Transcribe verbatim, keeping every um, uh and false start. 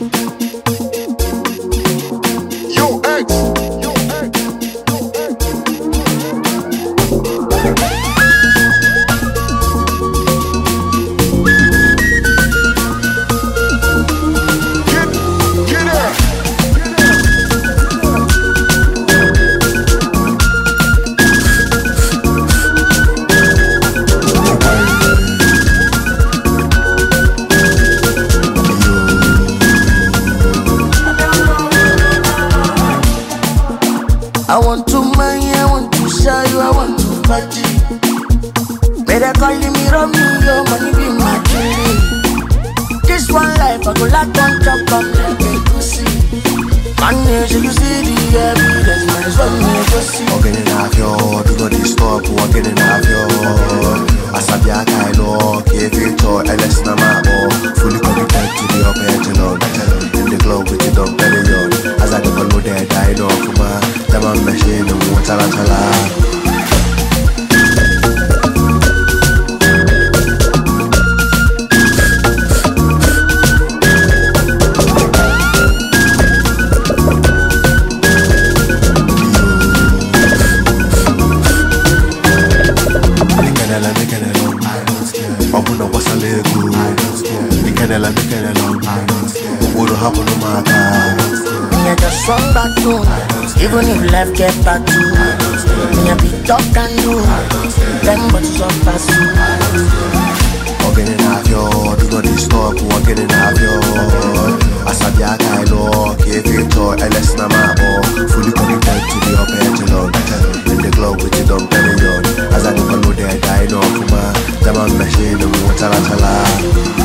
Yo, X. Yo, X. Yo, X. Get, get her. I want to money, I want to show you, I want to party. Better call me Romeo, money be my killing. This one life, I go like on top, I'm like a pussy. Money, so you see the evidence, man, it's what me go see. Walking in half yo, do not disturb, walking in half yo. Asabia Kailo, K-Victor, L S Namabo. Fully committed to the upper echelon. In the club with the dog belly on. As I don't know that I know Kuma. The man machine, the water and tala. Me a just run back to, even if life get back to. Me a be talk and do, them but it's up fast. Walking in half yo, do not disturb, walking in half yo. Asabia Kailo, K-Victor, L S Namabo. Fully committed to the upper echelon. In the club with the dog belly on. As I don't know that I know Kuma. The man machine, the water and tala.